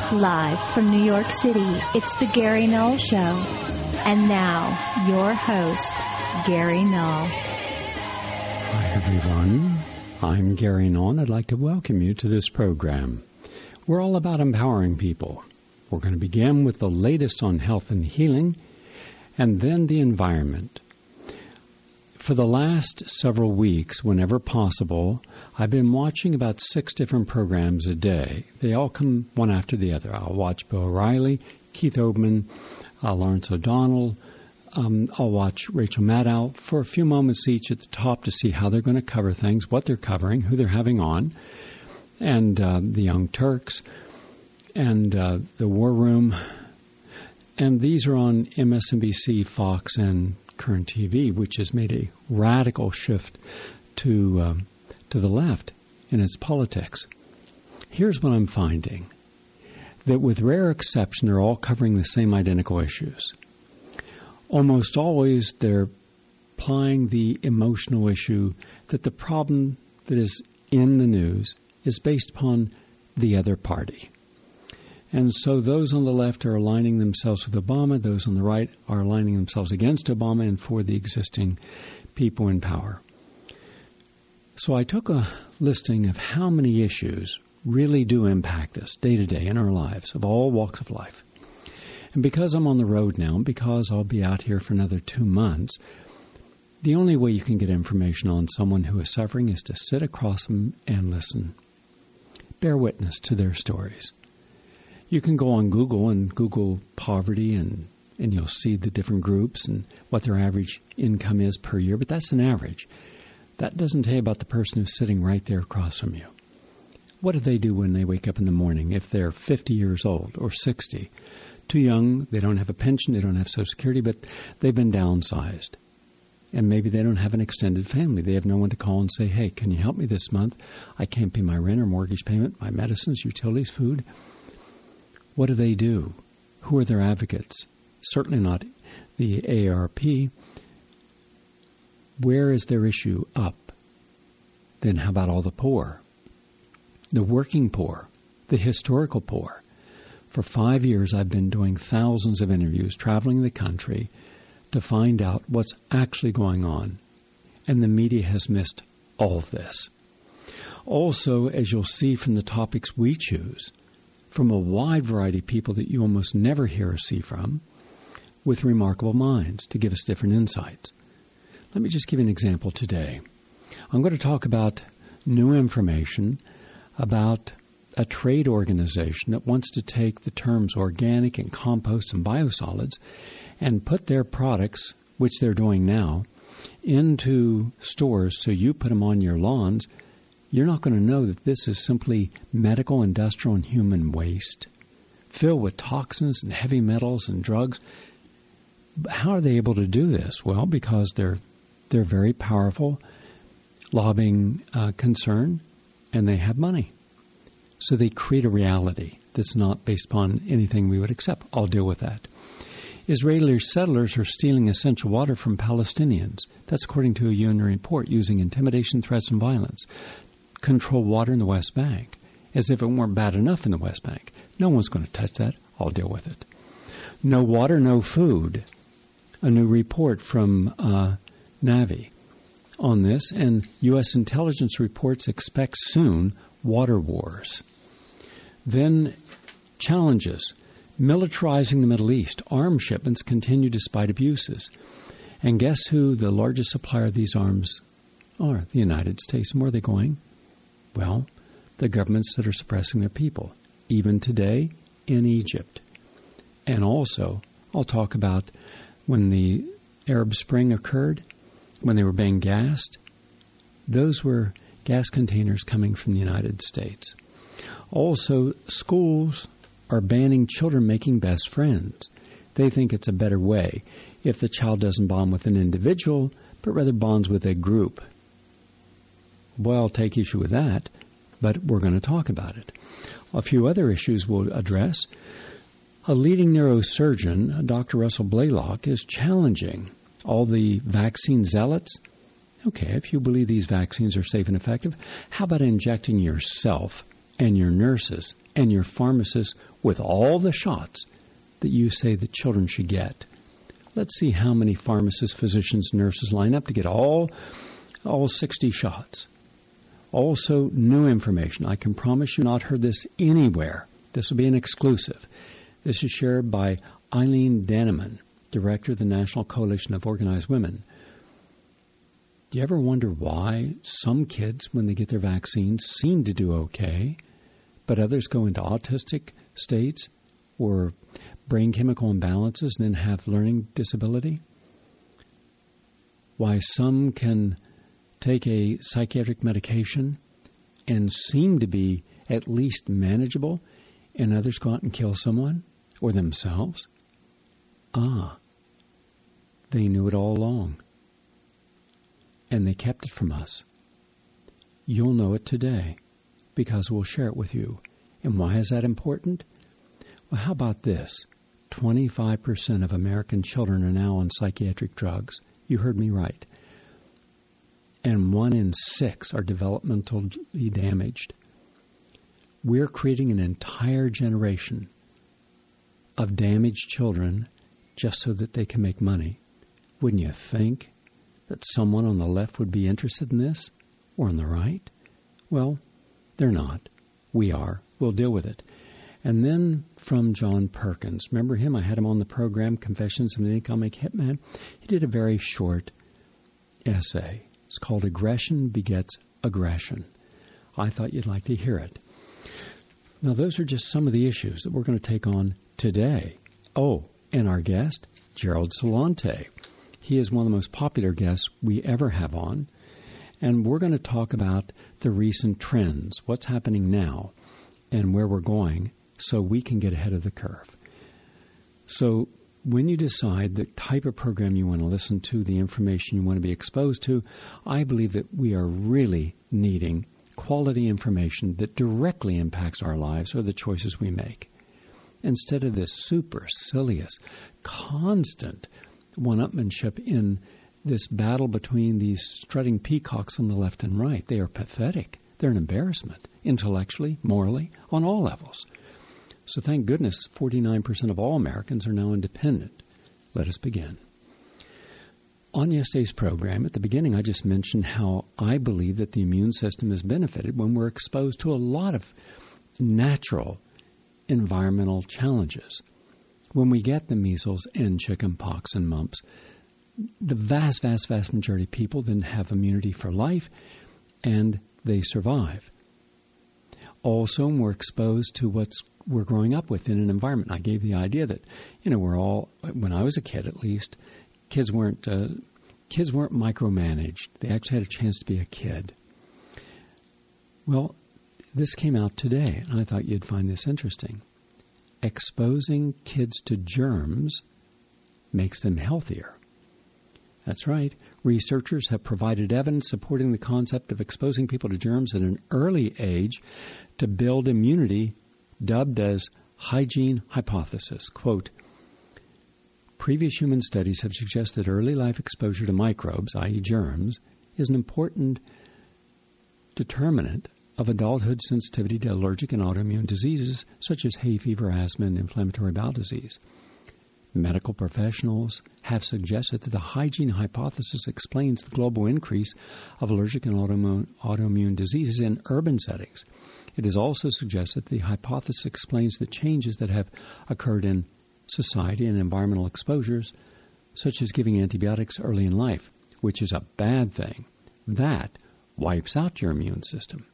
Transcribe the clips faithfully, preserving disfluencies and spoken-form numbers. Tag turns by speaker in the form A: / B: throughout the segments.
A: Live from New York City, it's the Gary Null Show. And now, your host, Gary Null.
B: Hi, everyone. I'm Gary Null, and I'd like to welcome you to this program. We're all about empowering people. We're going to begin with the latest on health and healing, and then the environment. For the last several weeks, whenever possible, I've been watching about six different programs a day. They all come one after the other. I'll watch Bill O'Reilly, Keith Olbermann, uh, Lawrence O'Donnell. Um, I'll watch Rachel Maddow for a few moments each at the top to see how they're going to cover things, what they're covering, who they're having on, and uh, the Young Turks, and uh, the War Room. And these are on M S N B C, Fox, and Current T V, which has made a radical shift to um, to the left in its politics. Here's what I'm finding, that with rare exception, they're all covering the same identical issues. Almost always, they're applying the emotional issue that the problem that is in the news is based upon the other party. And so those on the left are aligning themselves with Obama. Those on the right are aligning themselves against Obama and for the existing people in power. So I took a listing of how many issues really do impact us day to day in our lives of all walks of life. And because I'm on the road now, because I'll be out here for another two months, the only way you can get information on someone who is suffering is to sit across them and listen. Bear witness to their stories. You can go on Google and Google poverty, and, and you'll see the different groups and what their average income is per year, but that's an average. That doesn't tell you about the person who's sitting right there across from you. What do they do when they wake up in the morning if they're fifty years old or sixty? Too young, they don't have a pension, they don't have Social Security, but they've been downsized. And maybe they don't have an extended family. They have no one to call and say, hey, can you help me this month? I can't pay my rent or mortgage payment, my medicines, utilities, food. What do they do? Who are their advocates? Certainly not the A A R P. Where is their issue up? Then how about all the poor? The working poor, the historical poor. For five years, I've been doing thousands of interviews, traveling the country to find out what's actually going on. And the media has missed all of this. Also, as you'll see from the topics we choose, from a wide variety of people that you almost never hear or see from, with remarkable minds to give us different insights. Let me just give you an example today. I'm going to talk about new information about a trade organization that wants to take the terms organic and compost and biosolids and put their products, which they're doing now, into stores so you put them on your lawns. You're not going to know that this is simply medical, industrial, and human waste filled with toxins and heavy metals and drugs. How are they able to do this? Well, because they're they're very powerful lobbying uh, concern, and they have money. So they create a reality that's not based upon anything we would accept. I'll deal with that. Israeli settlers are stealing essential water from Palestinians. That's according to a U N report, using intimidation, threats, and violence. Control water in the West Bank, as if it weren't bad enough in the West Bank. No one's going to touch that. I'll deal with it. No water, no food. A new report from uh, Navi on this, and U S intelligence reports expect soon water wars. Then challenges. Militarizing the Middle East. Arms shipments continue despite abuses. And guess who the largest supplier of these arms are? The United States. And where are they going? Well, the governments that are suppressing their people, even today in Egypt. And also, I'll talk about when the Arab Spring occurred, when they were being gassed. Those were gas containers coming from the United States. Also, schools are banning children making best friends. They think it's a better way if the child doesn't bond with an individual, but rather bonds with a group. Well, I'll take issue with that, but we're going to talk about it. A few other issues we'll address. A leading neurosurgeon, Doctor Russell Blaylock, is challenging all the vaccine zealots. Okay, if you believe these vaccines are safe and effective, how about injecting yourself and your nurses and your pharmacists with all the shots that you say that children should get. Let's see how many pharmacists, physicians, nurses line up to get all all sixty shots. Also, new information. I can promise you not heard this anywhere. This will be an exclusive. This is shared by Eileen Danneman, Director of the National Coalition of Organized Women. Do you ever wonder why some kids, when they get their vaccines, seem to do okay, but others go into autistic states or brain chemical imbalances and then have learning disability? Why some can take a psychiatric medication and seem to be at least manageable, and others go out and kill someone or themselves? Ah, they knew it all along, and they kept it from us. You'll know it today because we'll share it with you. And why is that important? Well, how about this? twenty-five percent of American children are now on psychiatric drugs. You heard me right. And one in six are developmentally damaged. We're creating an entire generation of damaged children just so that they can make money. Wouldn't you think that someone on the left would be interested in this? Or on the right? Well, they're not. We are. We'll deal with it. And then from John Perkins. Remember him? I had him on the program, Confessions of an Economic Hitman. He did a very short essay. It's called Aggression Begets Aggression. I thought you'd like to hear it. Now, those are just some of the issues that we're going to take on today. Oh, and our guest, Gerald Celente. He is one of the most popular guests we ever have on. And we're going to talk about the recent trends, what's happening now, and where we're going so we can get ahead of the curve. So when you decide the type of program you want to listen to, the information you want to be exposed to, I believe that we are really needing quality information that directly impacts our lives or the choices we make. Instead of this supercilious, constant one-upmanship in this battle between these strutting peacocks on the left and right. They are pathetic. They're an embarrassment, intellectually, morally, on all levels. So thank goodness forty-nine percent of all Americans are now independent. Let us begin. On yesterday's program, at the beginning, I just mentioned how I believe that the immune system is benefited when we're exposed to a lot of natural environmental challenges. When we get the measles and chicken pox and mumps, the vast, vast, vast majority of people then have immunity for life, and they survive. Also, we're exposed to what's we're growing up with in an environment. I gave the idea that, you know, we're all, when I was a kid at least, kids weren't uh, kids weren't micromanaged. They actually had a chance to be a kid. Well, this came out today, and I thought you'd find this interesting. Exposing kids to germs makes them healthier. That's right. Researchers have provided evidence supporting the concept of exposing people to germs at an early age to build immunity, dubbed as hygiene hypothesis. Quote, previous human studies have suggested early life exposure to microbes, that is germs, is an important determinant of adulthood sensitivity to allergic and autoimmune diseases such as hay fever, asthma, and inflammatory bowel disease. Medical professionals have suggested that the hygiene hypothesis explains the global increase of allergic and autoimmune, autoimmune diseases in urban settings. It is also suggested that the hypothesis explains the changes that have occurred in society and environmental exposures, such as giving antibiotics early in life, which is a bad thing. That wipes out your immune system.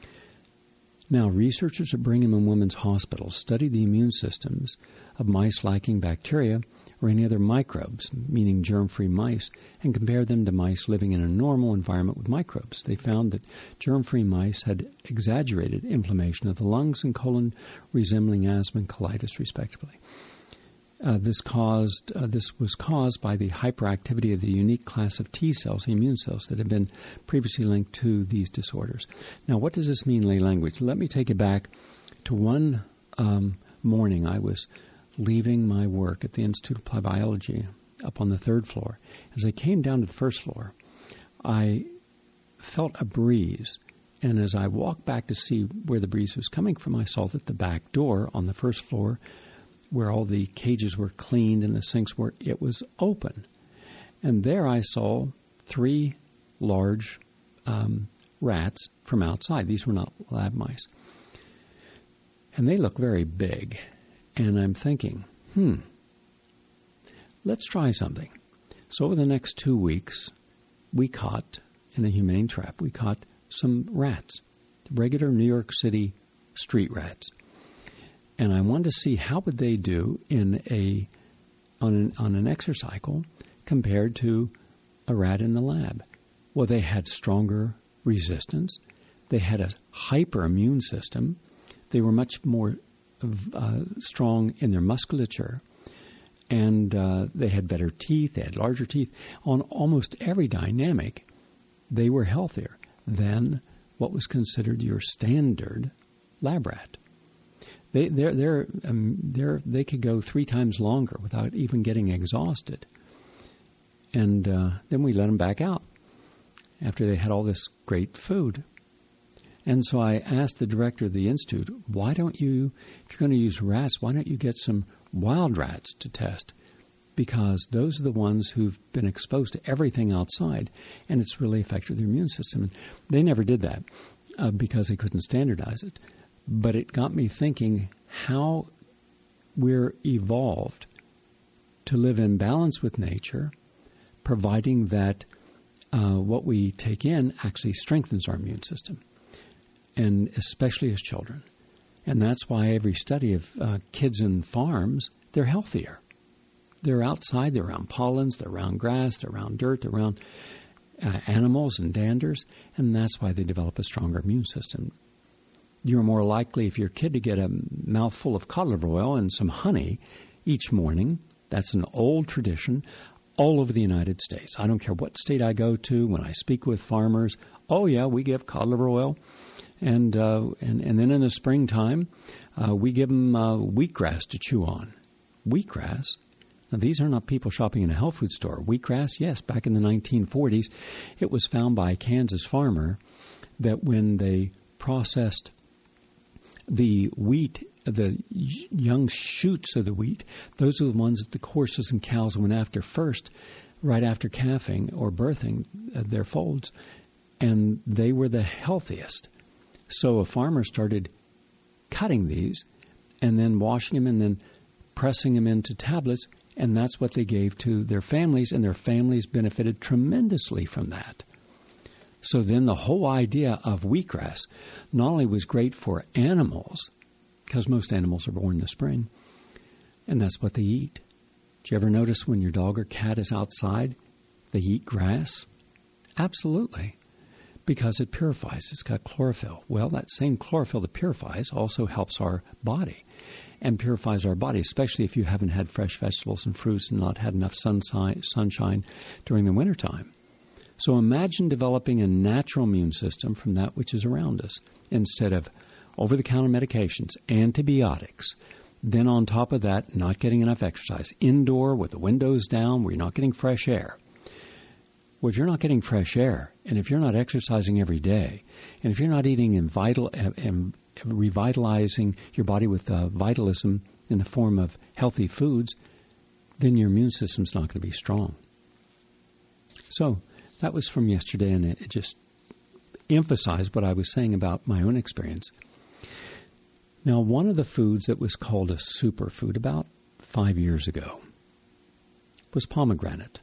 B: Now, researchers at Brigham and Women's Hospital studied the immune systems of mice lacking bacteria or any other microbes, meaning germ-free mice, and compared them to mice living in a normal environment with microbes. They found that germ-free mice had exaggerated inflammation of the lungs and colon, resembling asthma and colitis, respectively. Uh, this caused uh, this was caused by the hyperactivity of the unique class of T cells, the immune cells, that had been previously linked to these disorders. Now, what does this mean in lay language? Let me take it back to one um, morning. I was leaving my work at the Institute of Applied Biology up on the third floor. As I came down to the first floor, I felt a breeze, And as I walked back to see where the breeze was coming from, I saw that the back door on the first floor, where all the cages were cleaned and the sinks were, it was open. And there I saw three large um, rats from outside. These were not lab mice. And they look very big. And I'm thinking, hmm, let's try something. So over the next two weeks, we caught, in a humane trap, we caught some rats, regular New York City street rats. And I wanted to see how would they do in a on an, on an exercycle compared to a rat in the lab. Well, they had stronger resistance. They had a hyper immune system. They were much more uh, strong in their musculature. And uh, they had better teeth. They had larger teeth. On almost every dynamic, they were healthier than what was considered your standard lab rat. They they're, they're, um, they're, they could go three times longer without even getting exhausted. And uh, then we let them back out after they had all this great food. And so I asked the director of the institute, why don't you, if you're going to use rats, why don't you get some wild rats to test? Because those are the ones who've been exposed to everything outside, and it's really affected their immune system. And they never did that uh, because they couldn't standardize it. But it got me thinking how we're evolved to live in balance with nature, providing that uh, what we take in actually strengthens our immune system, and especially as children. And that's why every study of uh, kids in farms, they're healthier. They're outside, they're around pollens, they're around grass, they're around dirt, they're around uh, animals and danders, and that's why they develop a stronger immune system. You're more likely, if you're a kid, to get a mouthful of cod liver oil and some honey each morning. That's an old tradition all over the United States. I don't care what state I go to, when I speak with farmers, oh yeah, we give cod liver oil. And, uh, and, and then in the springtime, uh, we give them uh, wheatgrass to chew on. Wheatgrass? Now, these are not people shopping in a health food store. Wheatgrass, yes, back in the nineteen forties, it was found by a Kansas farmer that when they processed the wheat, the young shoots of the wheat, those are the ones that the horses and cows went after first, right after calving or birthing uh, their foals, and they were the healthiest. So a farmer started cutting these and then washing them and then pressing them into tablets, and that's what they gave to their families, and their families benefited tremendously from that. So then the whole idea of wheatgrass not only was great for animals, because most animals are born in the spring, and that's what they eat. Do you ever notice when your dog or cat is outside, they eat grass? Absolutely, because it purifies. It's got chlorophyll. Well, that same chlorophyll that purifies also helps our body and purifies our body, especially if you haven't had fresh vegetables and fruits and not had enough sunshine, sunshine during the wintertime. So imagine developing a natural immune system from that which is around us instead of over-the-counter medications, antibiotics. Then on top of that, not getting enough exercise. Indoor with the windows down where you're not getting fresh air. Well, if you're not getting fresh air, and if you're not exercising every day, and if you're not eating and, vital, and revitalizing your body with uh, vitalism in the form of healthy foods, then your immune system's not going to be strong. So that was from yesterday, and it, it just emphasized what I was saying about my own experience. Now, one of the foods that was called a superfood about five years ago was pomegranate.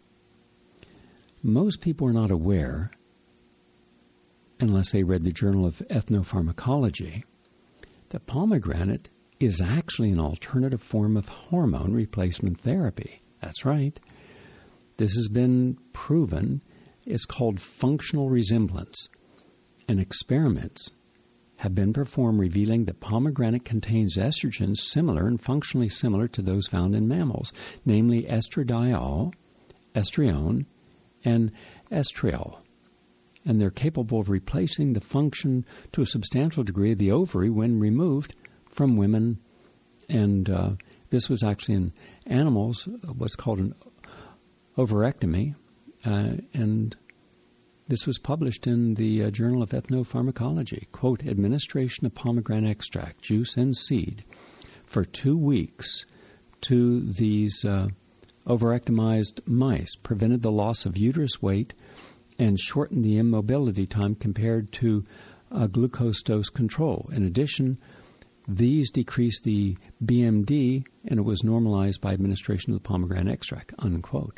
B: Most people are not aware, unless they read the Journal of Ethnopharmacology, that pomegranate is actually an alternative form of hormone replacement therapy. That's right. This has been proven. It's called functional resemblance, and experiments have been performed revealing that pomegranate contains estrogens similar and functionally similar to those found in mammals, namely estradiol, estrione, and estriol. And they're capable of replacing the function to a substantial degree of the ovary when removed from women. And uh, this was actually in animals, what's called an ovarectomy. Uh, and This was published in the uh, Journal of Ethnopharmacology. Quote, administration of pomegranate extract, juice, and seed for two weeks to these uh, overectomized mice prevented the loss of uterus weight and shortened the immobility time compared to uh, glucose dose control. In addition, these decreased the B M D, and it was normalized by administration of the pomegranate extract, unquote.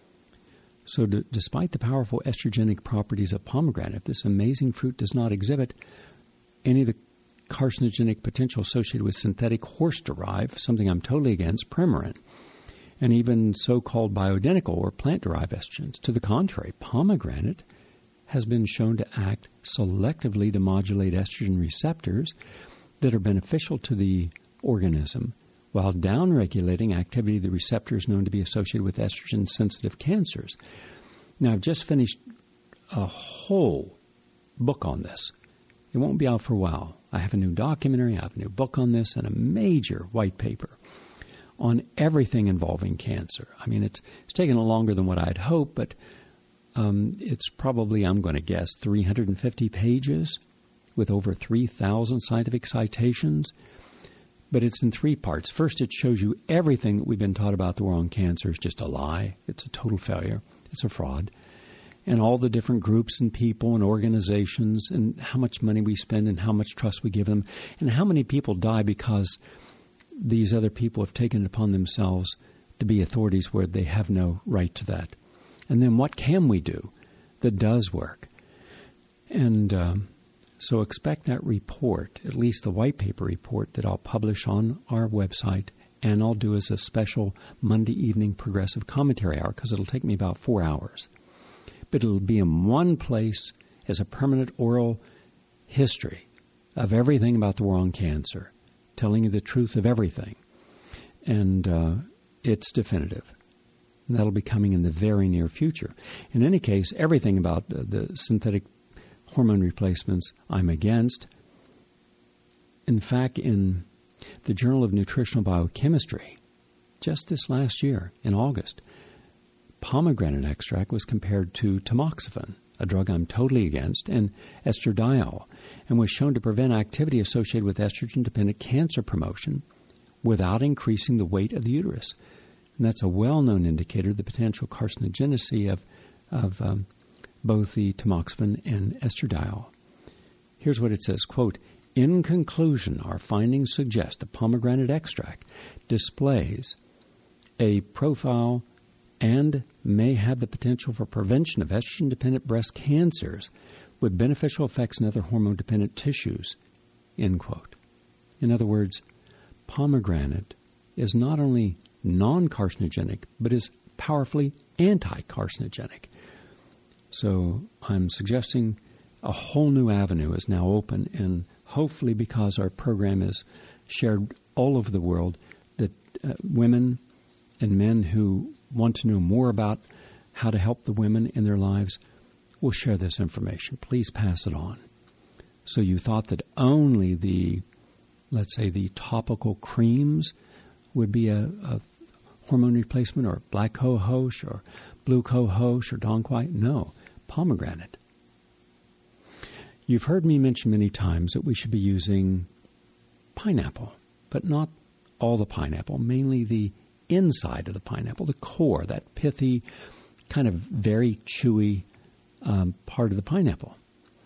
B: So d- despite the powerful estrogenic properties of pomegranate, this amazing fruit does not exhibit any of the carcinogenic potential associated with synthetic horse-derived, something I'm totally against, Premarin, and even so-called bioidentical or plant-derived estrogens. To the contrary, pomegranate has been shown to act selectively to modulate estrogen receptors that are beneficial to the organism, while downregulating activity of the receptors known to be associated with estrogen-sensitive cancers. Now, I've just finished a whole book on this. It won't be out for a while. I have a new documentary, I have a new book on this, and a major white paper on everything involving cancer. I mean, it's, it's taken longer than what I'd hoped, but um, it's probably, I'm going to guess, three hundred fifty pages with over three thousand scientific citations. But it's in three parts. First, it shows you everything that we've been taught about the war on cancer is just a lie. It's a total failure. It's a fraud. And all the different groups and people and organizations and how much money we spend and how much trust we give them and how many people die because these other people have taken it upon themselves to be authorities where they have no right to that. And then what can we do that does work? And um, so expect that report, at least the white paper report that I'll publish on our website, and I'll do as a special Monday evening progressive commentary hour because it'll take me about four hours. But it'll be in one place as a permanent oral history of everything about the war on cancer, telling you the truth of everything. And uh, it's definitive. And that'll be coming in the very near future. In any case, everything about uh, the synthetic hormone replacements I'm against. In fact, in the Journal of Nutritional Biochemistry, just this last year, in August, pomegranate extract was compared to tamoxifen, a drug I'm totally against, and estradiol, and was shown to prevent activity associated with estrogen-dependent cancer promotion without increasing the weight of the uterus. And that's a well-known indicator of the potential carcinogenicity of, of um, both the tamoxifen and estradiol. Here's what it says, quote, in conclusion, our findings suggest that pomegranate extract displays a profile and may have the potential for prevention of estrogen-dependent breast cancers with beneficial effects in other hormone-dependent tissues, end quote. In other words, pomegranate is not only non-carcinogenic, but is powerfully anti-carcinogenic. So I'm suggesting a whole new avenue is now open, and hopefully because our program is shared all over the world, that uh, women and men who want to know more about how to help the women in their lives will share this information. Please pass it on. So you thought that only the, let's say, the topical creams would be a, a hormone replacement, or black cohosh, or blue cohosh, or donquai? No, pomegranate. You've heard me mention many times that we should be using pineapple, but not all the pineapple, mainly the inside of the pineapple, the core, that pithy, kind of very chewy um, part of the pineapple.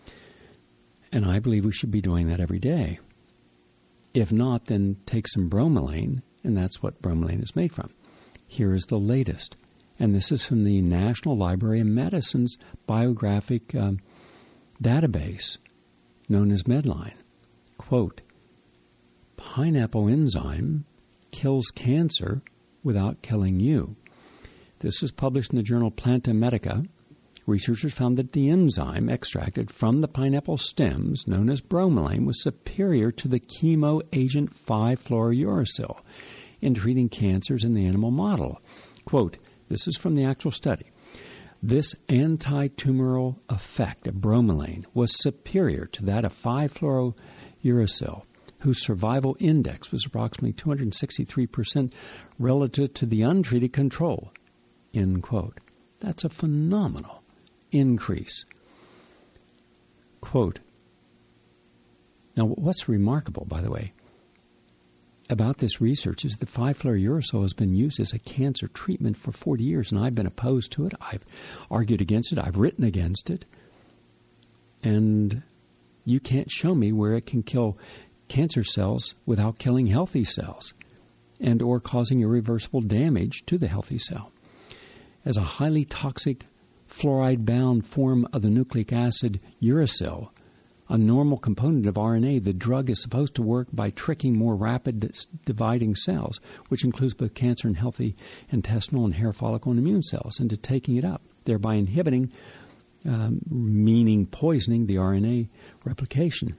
B: And I believe we should be doing that every day. If not, then take some bromelain, and that's what bromelain is made from. Here is the latest, and this is from the National Library of Medicine's biographic um, database known as Medline. Quote, pineapple enzyme kills cancer without killing you. This was published in the journal Planta Medica. Researchers found that the enzyme extracted from the pineapple stems, known as bromelain, was superior to the chemo agent five fluorouracil in treating cancers in the animal model. Quote, this is from the actual study. This anti-tumoral effect of bromelain was superior to that of five fluorouracil, whose survival index was approximately two hundred sixty-three percent relative to the untreated control, end quote. That's a phenomenal increase Quote, now what's remarkable, by the way, about this research is that five-fluorouracil has been used as a cancer treatment for forty years, and I've been opposed to it. I've argued against it. I've written against it. And you can't show me where it can kill cancer cells without killing healthy cells and or causing irreversible damage to the healthy cell. As a highly toxic fluoride-bound form of the nucleic acid uracil, a normal component of R N A, the drug is supposed to work by tricking more rapid dividing cells, which includes both cancer and healthy intestinal and hair follicle and immune cells, into taking it up, thereby inhibiting, um, meaning poisoning, the R N A replication.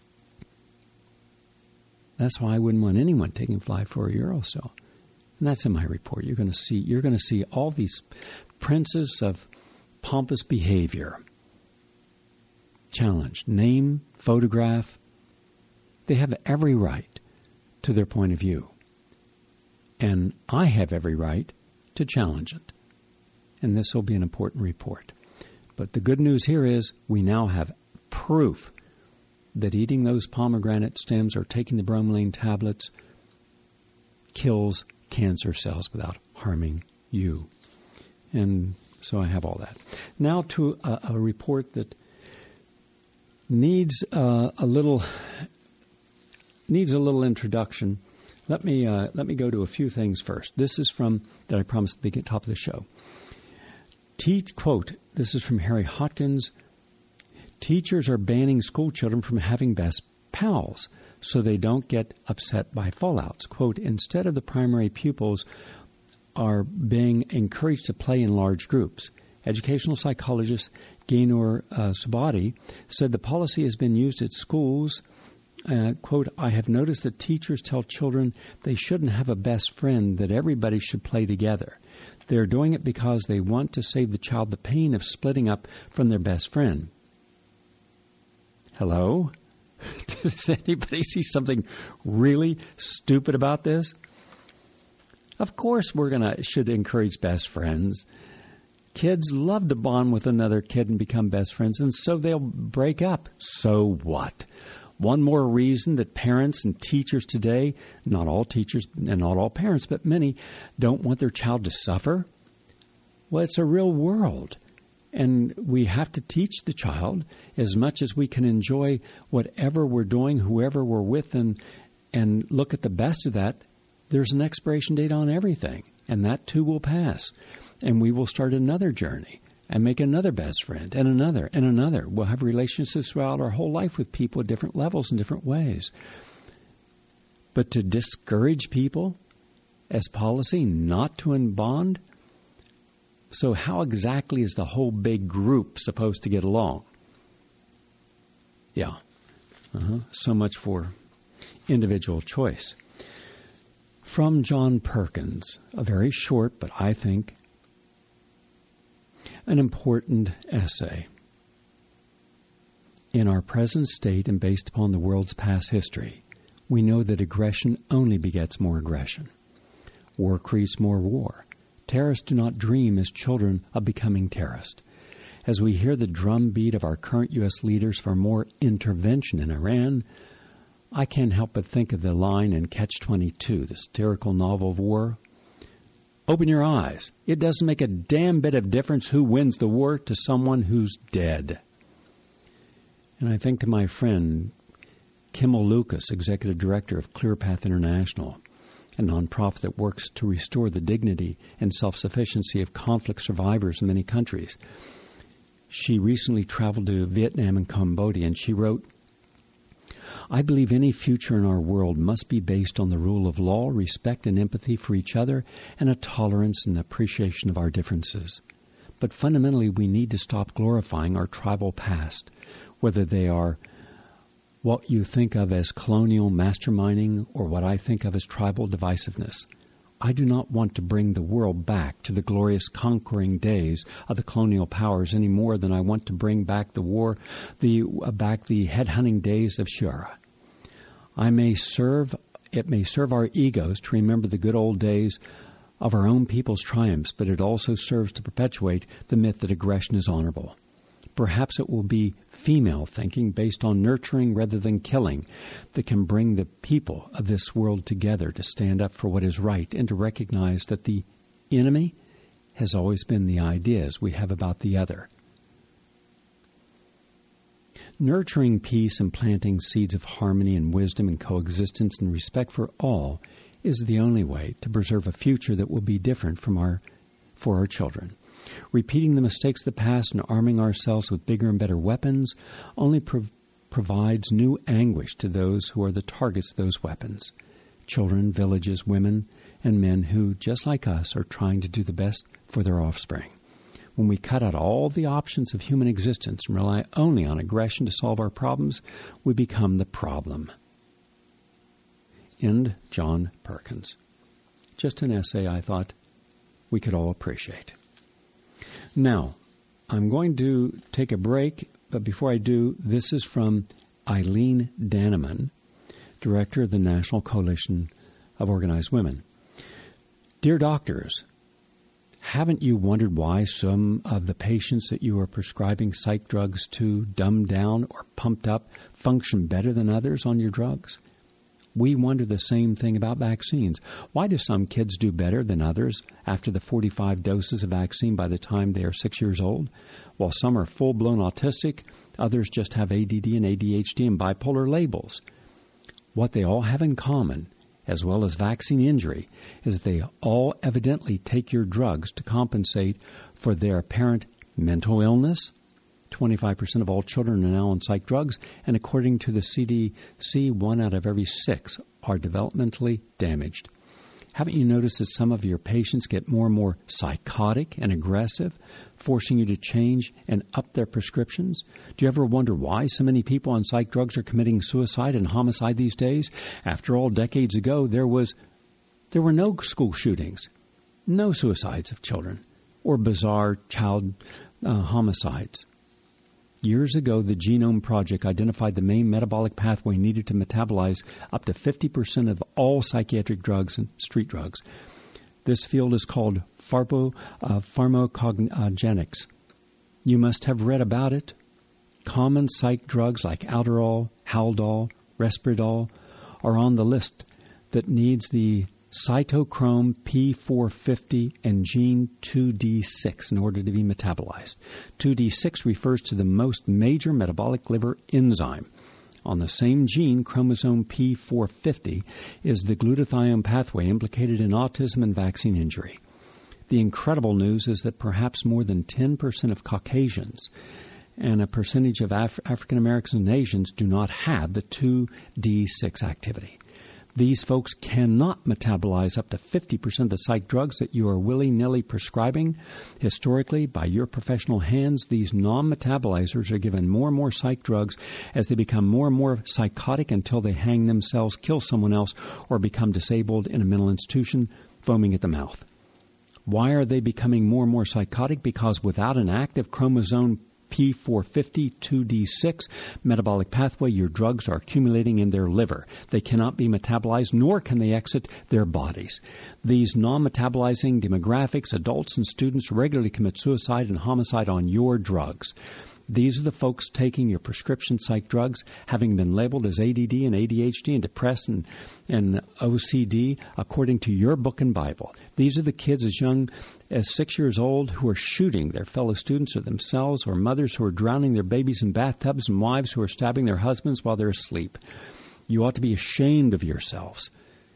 B: That's why I wouldn't want anyone taking five-fluorouracil. And that's in my report. You're going to see you're going to see all these princes of pompous behavior challenged. Name, photograph. They have every right to their point of view. And I have every right to challenge it. And this will be an important report. But the good news here is we now have proof that eating those pomegranate stems or taking the bromelain tablets kills cancer cells without harming you. And so I have all that. Now to a, a report that needs uh, a little needs a little introduction. Let me uh, let me go to a few things first. This is from that I promised at the top of the show. Teach quote. This is from Harry Hotkins. Teachers are banning school children from having best pals so they don't get upset by fallouts. Quote, instead of the primary pupils are being encouraged to play in large groups. Educational psychologist Gaynor uh, Subodhi said the policy has been used at schools. Uh, quote, I have noticed that teachers tell children they shouldn't have a best friend, that everybody should play together. They're doing it because they want to save the child the pain of splitting up from their best friend. Hello? Does anybody see something really stupid about this? Of course we're gonna should encourage best friends. Kids love to bond with another kid and become best friends, and so they'll break up. So what? One more reason that parents and teachers today, not all teachers and not all parents, but many, don't want their child to suffer. Well, it's a real world. And we have to teach the child as much as we can enjoy whatever we're doing, whoever we're with, and, and look at the best of that. There's an expiration date on everything, and that too will pass. And we will start another journey and make another best friend and another and another. We'll have relationships throughout our whole life with people at different levels in different ways. But to discourage people as policy not to bond, so how exactly is the whole big group supposed to get along? Yeah. Uh-huh. So much for individual choice. From John Perkins, a very short, but I think an important essay. In our present state and based upon the world's past history, we know that aggression only begets more aggression. War creates more war. Terrorists do not dream as children of becoming terrorists. As we hear the drumbeat of our current U S leaders for more intervention in Iran, I can't help but think of the line in Catch twenty-two, the satirical novel of war. Open your eyes. It doesn't make a damn bit of difference who wins the war to someone who's dead. And I think to my friend Kimmel Lucas, Executive Director of ClearPath International, a nonprofit that works to restore the dignity and self-sufficiency of conflict survivors in many countries. She recently traveled to Vietnam and Cambodia, and she wrote, I believe any future in our world must be based on the rule of law, respect and empathy for each other, and a tolerance and appreciation of our differences. But fundamentally, we need to stop glorifying our tribal past, whether they are what you think of as colonial masterminding or what I think of as tribal divisiveness. I do not want to bring the world back to the glorious conquering days of the colonial powers any more than I want to bring back the war, the uh, back the headhunting days of Shura. I may serve, it may serve our egos to remember the good old days of our own people's triumphs, but it also serves to perpetuate the myth that aggression is honorable. Perhaps it will be female thinking based on nurturing rather than killing that can bring the people of this world together to stand up for what is right and to recognize that the enemy has always been the ideas we have about the other. Nurturing peace and planting seeds of harmony and wisdom and coexistence and respect for all is the only way to preserve a future that will be different from our, for our children. Repeating the mistakes of the past and arming ourselves with bigger and better weapons only prov- provides new anguish to those who are the targets of those weapons. Children, villages, women, and men who, just like us, are trying to do the best for their offspring. When we cut out all the options of human existence and rely only on aggression to solve our problems, we become the problem. End John Perkins. Just an essay I thought we could all appreciate. Now, I'm going to take a break, but before I do, this is from Eileen Danneman, Director of the National Coalition of Organized Women. Dear doctors, haven't you wondered why some of the patients that you are prescribing psych drugs to, dumbed down or pumped up, function better than others on your drugs? We wonder the same thing about vaccines. Why do some kids do better than others after the forty-five doses of vaccine by the time they are six years old? While some are full-blown autistic, others just have A D D and A D H D and bipolar labels. What they all have in common, as well as vaccine injury, is they all evidently take your drugs to compensate for their apparent mental illness. twenty-five percent of all children are now on psych drugs, and according to the C D C, one out of every six are developmentally damaged. Haven't you noticed that some of your patients get more and more psychotic and aggressive, forcing you to change and up their prescriptions? Do you ever wonder why so many people on psych drugs are committing suicide and homicide these days? After all, decades ago, there was there were no school shootings, no suicides of children, or bizarre child uh, homicides. Years ago, the Genome Project identified the main metabolic pathway needed to metabolize up to fifty percent of all psychiatric drugs and street drugs. This field is called pharpo, uh, pharmacogenics. You must have read about it. Common psych drugs like Alderol, Haldol, Risperdal are on the list that needs the cytochrome P four fifty and gene two D six in order to be metabolized. two D six refers to the most major metabolic liver enzyme. On the same gene, chromosome P four fifty is the glutathione pathway implicated in autism and vaccine injury. The incredible news is that perhaps more than ten percent of Caucasians and a percentage of Af- African Americans and Asians do not have the two D six activity. These folks cannot metabolize up to fifty percent of the psych drugs that you are willy-nilly prescribing. Historically, by your professional hands, these non-metabolizers are given more and more psych drugs as they become more and more psychotic until they hang themselves, kill someone else, or become disabled in a mental institution, foaming at the mouth. Why are they becoming more and more psychotic? Because without an active chromosome P four fifty, two D six metabolic pathway, your drugs are accumulating in their liver. They cannot be metabolized, nor can they exit their bodies. These non-metabolizing demographics, adults and students, regularly commit suicide and homicide on your drugs. These are the folks taking your prescription psych drugs, having been labeled as A D D and A D H D and depressed and, and O C D, according to your book and Bible. These are the kids as young as six years old who are shooting their fellow students or themselves, or mothers who are drowning their babies in bathtubs, and wives who are stabbing their husbands while they're asleep. You ought to be ashamed of yourselves.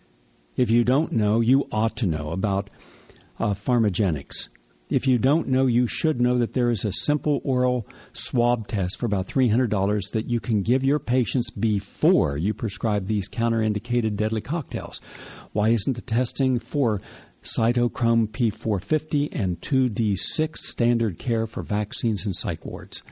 B: If you don't know, you ought to know about uh, pharmacogenics. If you don't know, you should know that there is a simple oral swab test for about three hundred dollars that you can give your patients before you prescribe these counterindicated deadly cocktails. Why isn't the testing for cytochrome P four fifty and two D six standard care for vaccines and psych wards?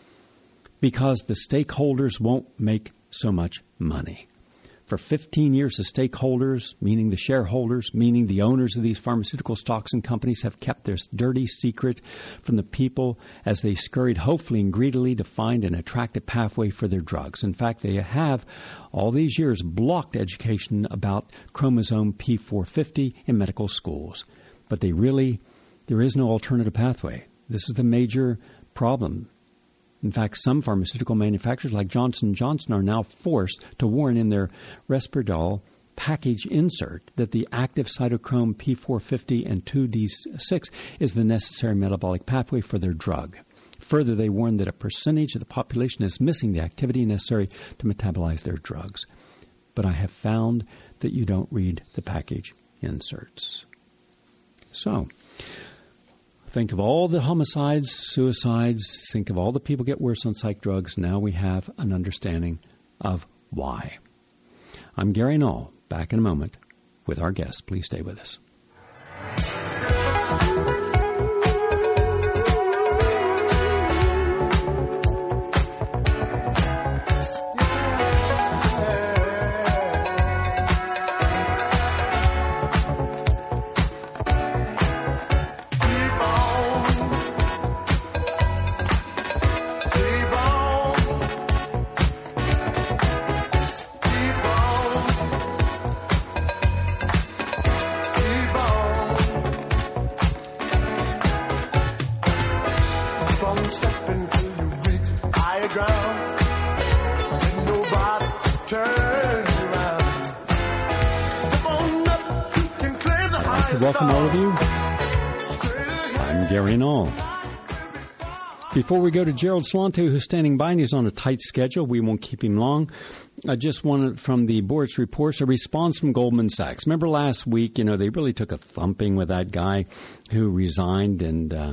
B: Because the stakeholders won't make so much money. For fifteen years, the stakeholders, meaning the shareholders, meaning the owners of these pharmaceutical stocks and companies, have kept this dirty secret from the people as they scurried hopefully and greedily to find an attractive pathway for their drugs. In fact, they have, all these years, blocked education about chromosome P four fifty in medical schools. But they really, there is no alternative pathway. This is the major problem. In fact, some pharmaceutical manufacturers like Johnson and Johnson are now forced to warn in their Risperdal package insert that the active cytochrome P four fifty and two D six is the necessary metabolic pathway for their drug. Further, they warn that a percentage of the population is missing the activity necessary to metabolize their drugs. But I have found that you don't read the package inserts. So, think of all the homicides, suicides, think of all the people get worse on psych drugs. Now we have an understanding of why. I'm Gary Null. Back in a moment with our guest. Please stay with us. Welcome, all of you. I'm Gary Null. Before we go to Gerald Celente, who's standing by and he's on a tight schedule, we won't keep him long. I just wanted from the board's reports a response from Goldman Sachs. Remember last week, you know, they really took a thumping with that guy who resigned, and uh,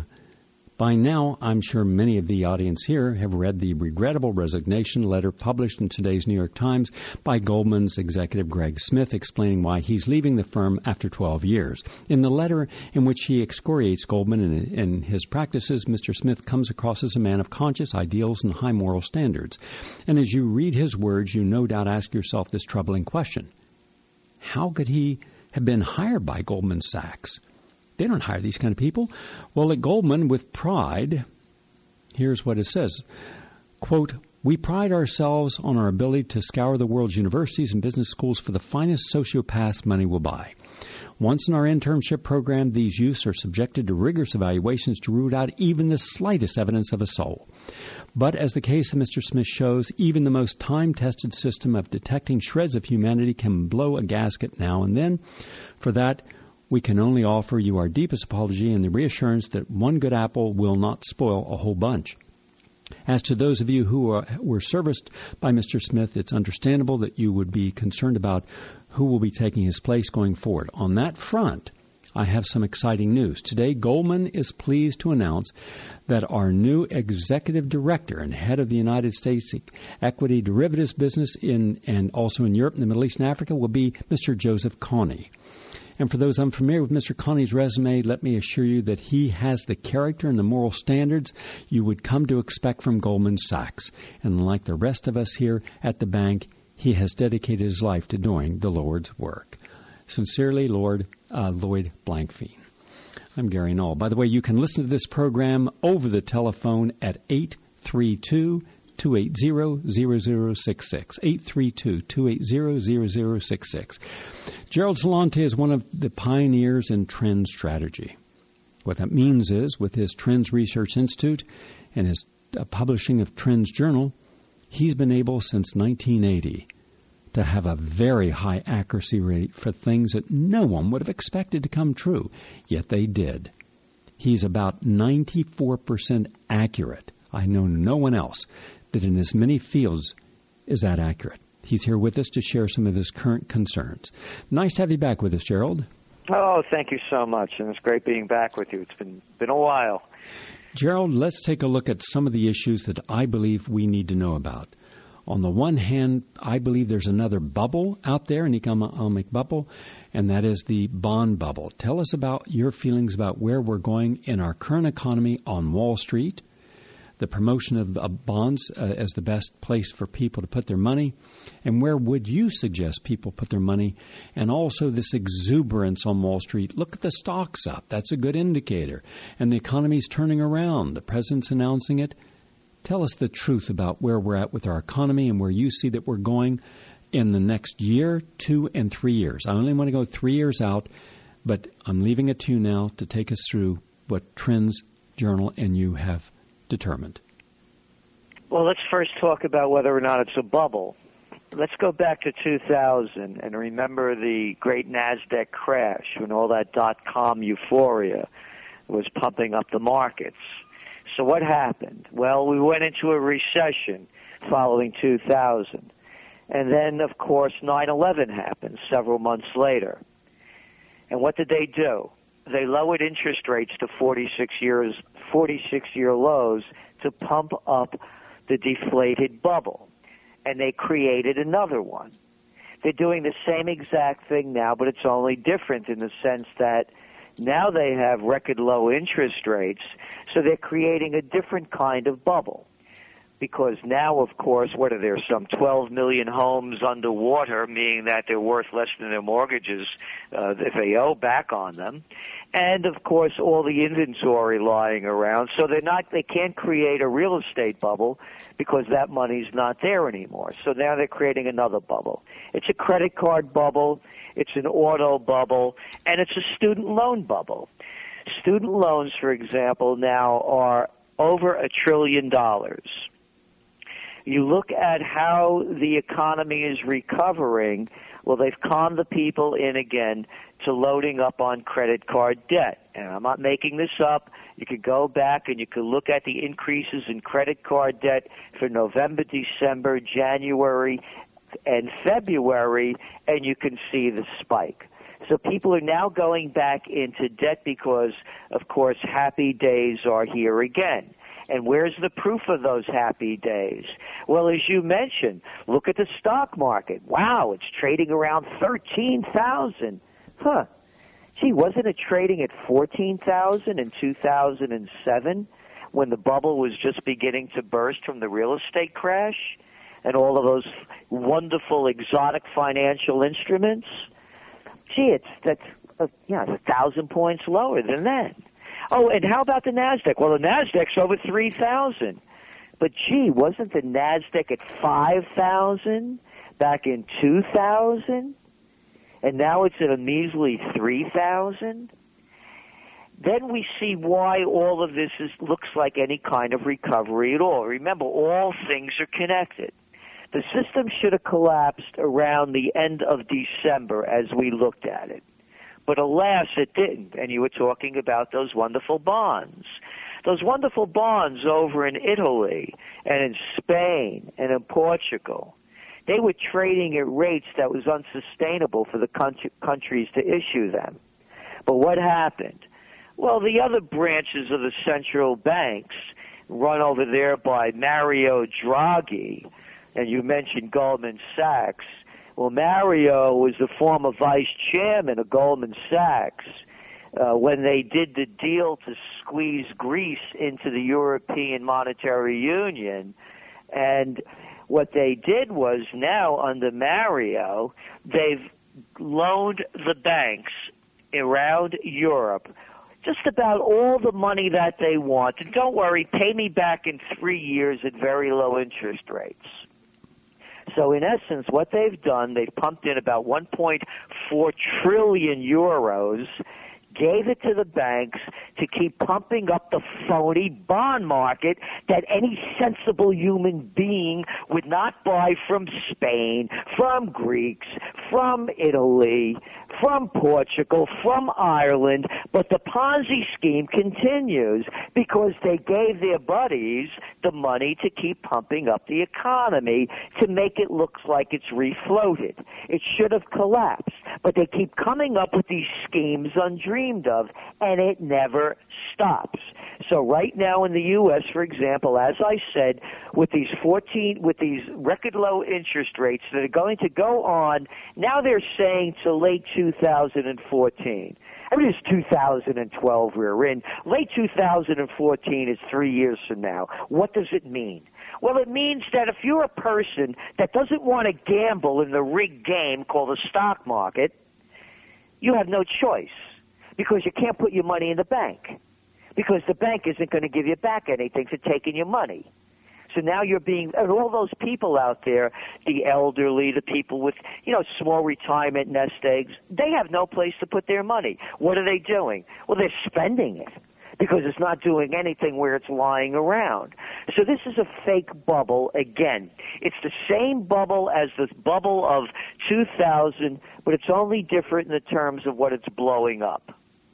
B: by now, I'm sure many of the audience here have read the regrettable resignation letter published in today's New York Times by Goldman's executive Greg Smith, explaining why he's leaving the firm after twelve years. In the letter in which he excoriates Goldman and, and his practices, Mister Smith comes across as a man of conscious ideals and high moral standards. And as you read his words, you no doubt ask yourself this troubling question. How could he have been hired by Goldman Sachs? They don't hire these kind of people. Well, at Goldman, with pride, here's what it says. Quote, "We pride ourselves on our ability to scour the world's universities and business schools for the finest sociopaths money will buy. Once in our internship program, these youths are subjected to rigorous evaluations to root out even the slightest evidence of a soul. But as the case of Mister Smith shows, even the most time-tested system of detecting shreds of humanity can blow a gasket now and then. For that, we can only offer you our deepest apology and the reassurance that one good apple will not spoil a whole bunch. As to those of you who are, were serviced by Mister Smith, it's understandable that you would be concerned about who will be taking his place going forward. On that front, I have some exciting news. Today, Goldman is pleased to announce that our new executive director and head of the United States equity derivatives business in and also in Europe and the Middle East and Africa will be Mister Joseph Kony. And for those unfamiliar with Mister Kony's resume, let me assure you that he has the character and the moral standards you would come to expect from Goldman Sachs. And like the rest of us here at the bank, he has dedicated his life to doing the Lord's work. Sincerely, Lord uh, Lloyd Blankfein. I'm Gary Null. By the way, you can listen to this program over the telephone at eight three two, two eight zero, zero zero six six, eight three two, two eight zero, zero zero six six. Gerald Celente is one of the pioneers in trend strategy. What that means is, with his Trends Research Institute and his uh, publishing of Trends Journal, he's been able since nineteen eighty to have a very high accuracy rate for things that no one would have expected to come true, yet they did. He's about ninety-four percent accurate. I know no one else that in as many fields is that accurate. He's here with us to share some of his current concerns. Nice to have you back with us, Gerald.
C: Oh, thank you so much, and it's great being back with you. It's been been a while.
B: Gerald, let's take a look at some of the issues that I believe we need to know about. On the one hand, I believe there's another bubble out there, an economic bubble, and that is the bond bubble. Tell us about your feelings about where we're going in our current economy on Wall Street, the promotion of uh, bonds uh, as the best place for people to put their money, and where would you suggest people put their money, and also this exuberance on Wall Street. Look at the stocks up. That's a good indicator. And the economy's turning around. The president's announcing it. Tell us the truth about where we're at with our economy and where you see that we're going in the next year, two, and three years. I only want to go three years out, but I'm leaving it to you now to take us through what Trends Journal and you have determined.
C: Well, let's first talk about whether or not it's a bubble. Let's go back to two thousand and remember the great NASDAQ crash when all that dot-com euphoria was pumping up the markets. So what happened? Well, we went into a recession following two thousand. And then, of course, nine eleven happened several months later. And what did they do? They lowered interest rates to forty-six years, forty-six year lows to pump up the deflated bubble. And they created another one. They're doing the same exact thing now, but it's only different in the sense that now they have record low interest rates, so they're creating a different kind of bubble. Because now, of course, what are there, some twelve million homes underwater, meaning that they're worth less than their mortgages uh, if they owe back on them. And, of course, all the inventory lying around. So they're not, they can't create a real estate bubble because that money's not there anymore. So now they're creating another bubble. It's a credit card bubble, it's an auto bubble, and it's a student loan bubble. Student loans, for example, now are over a trillion dollars. You look at how the economy is recovering, well, they've conned the people in again to loading up on credit card debt. And I'm not making this up. You could go back and you could look at the increases in credit card debt for November, December, January, and February, and you can see the spike. So people are now going back into debt because, of course, happy days are here again. And where's the proof of those happy days? Well, as you mentioned, look at the stock market. Wow, it's trading around thirteen thousand. Huh. Gee, wasn't it trading at fourteen thousand in two thousand seven when the bubble was just beginning to burst from the real estate crash and all of those wonderful exotic financial instruments? Gee, it's that's uh, yeah, it's a thousand points lower than that. Oh, and how about the NASDAQ? Well, the NASDAQ's over three thousand. But, gee, wasn't the NASDAQ at five thousand back in two thousand? And now it's at a measly three thousand? Then we see why all of this is, looks like any kind of recovery at all. Remember, all things are connected. The system should have collapsed around the end of December as we looked at it. But alas, it didn't. And you were talking about those wonderful bonds. Those wonderful bonds over in Italy and in Spain and in Portugal. They were trading at rates that was unsustainable for the country, countries to issue them. But what happened? Well, the other branches of the central banks run over there by Mario Draghi, and you mentioned Goldman Sachs. Well, Mario was the former vice chairman of Goldman Sachs uh, when they did the deal to squeeze Greece into the European Monetary Union. And what they did was now under Mario, they've loaned the banks around Europe just about all the money that they want. And don't worry, pay me back in three years at very low interest rates. So in essence, what they've done, they've pumped in about one point four trillion euros, gave it to the banks to keep pumping up the phony bond market that any sensible human being would not buy from Spain, from Greeks, from Italy, from Portugal, from Ireland. But the Ponzi scheme continues because they gave their buddies the money to keep pumping up the economy to make it look like it's refloated. It should have collapsed, but they keep coming up with these schemes undreamed of, and it never stops. So right now in the U S, for example, as I said, with these fourteen, with these record low interest rates that are going to go on, now they're saying to late two thousand fourteen. I mean, it's two thousand twelve we're in. Late two thousand fourteen is three years from now. What does it mean? Well, it means that if you're a person that doesn't want to gamble in the rigged game called the stock market, you have no choice because you can't put your money in the bank because the bank isn't going to give you back anything for taking your money. So now you're being, and all those people out there, the elderly, the people with, you know, small retirement nest eggs, they have no place to put their money. What are they doing? Well, they're spending it. because it's not doing anything where it's lying around. So this is a fake bubble again. It's the same bubble as the bubble of two thousand, but it's only different in the terms of what it's blowing up.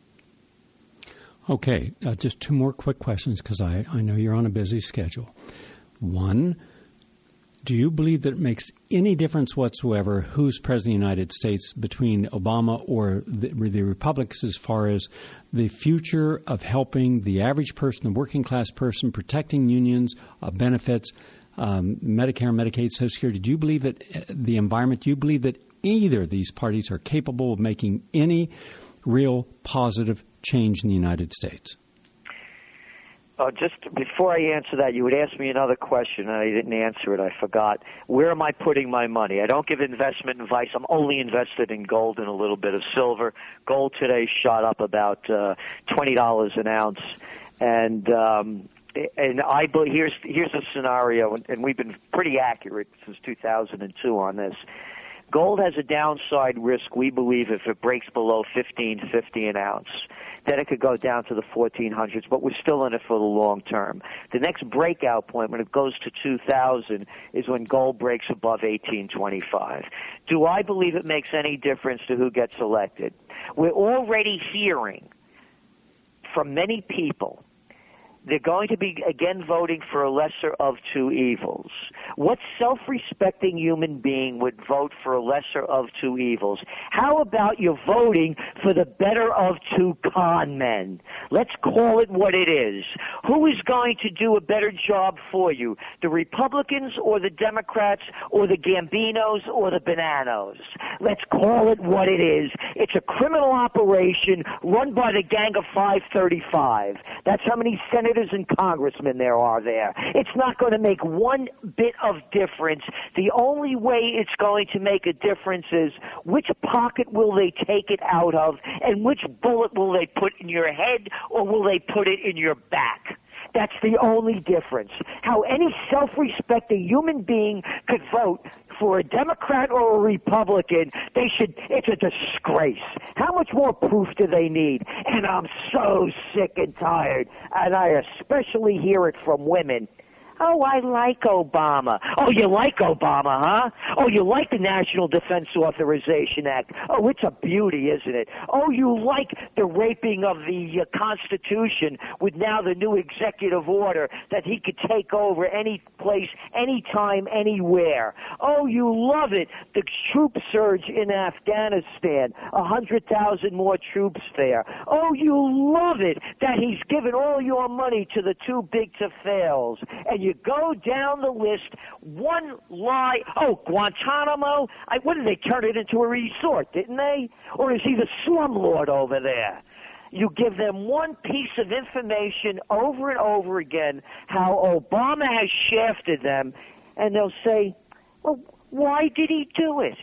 B: Okay, uh, just two more quick questions because I, I know you're on a busy schedule. One, do you believe that it makes any difference whatsoever who's president of the United States between Obama or the, the Republicans as far as the future of helping the average person, the working class person, protecting unions, uh, benefits, um, Medicare, Medicaid, Social Security? Do you believe that uh, the environment, do you believe that either of these parties are capable of making any real positive change in the United States?
C: Uh, just before I answer that, you would ask me another question, and I didn't answer it. I forgot. Where am I putting my money? I don't give investment advice. I'm only invested in gold and a little bit of silver. Gold today shot up about uh, twenty dollars an ounce, and um, and I here's here's a scenario, and we've been pretty accurate since two thousand two on this. Gold has a downside risk, we believe, if it breaks below fifteen fifty an ounce. Then it could go down to the fourteen hundreds, but we're still in it for the long term. The next breakout point, when it goes to two thousand, is when gold breaks above eighteen twenty-five. Do I believe it makes any difference to who gets elected? We're already hearing from many people they're going to be, again, voting for a lesser of two evils. What self-respecting human being would vote for a lesser of two evils? How about you're voting for the better of two con men? Let's call it what it is. Who is going to do a better job for you? The Republicans or the Democrats or the Gambinos or the Bananos? Let's call it what it is. It's a criminal operation run by the Gang of five thirty-five. That's how many senators and congressmen there are there. It's not going to make one bit of difference. The only way it's going to make a difference is which pocket will they take it out of, and which bullet will they put in your head, or will they put it in your back. That's the only difference. How any self-respecting human being could vote for a Democrat or a Republican, they should, it's a disgrace. How much more proof do they need? And I'm so sick and tired, and I especially hear it from women. Oh, I like Obama. Oh, you like Obama, huh? Oh, you like the National Defense Authorization Act. Oh, it's a beauty, isn't it? Oh, you like the raping of the uh, Constitution with now the new executive order that he could take over any place, anytime, anywhere. Oh, you love it. The troop surge in Afghanistan, a hundred thousand more troops there. Oh, you love it that he's given all your money to the too big to fails. And you You go down the list, one lie. Oh, Guantanamo. I, what did they turn it into a resort, didn't they? Or is he the slumlord over there? You give them one piece of information over and over again how Obama has shafted them, and they'll say, well, why did he do it?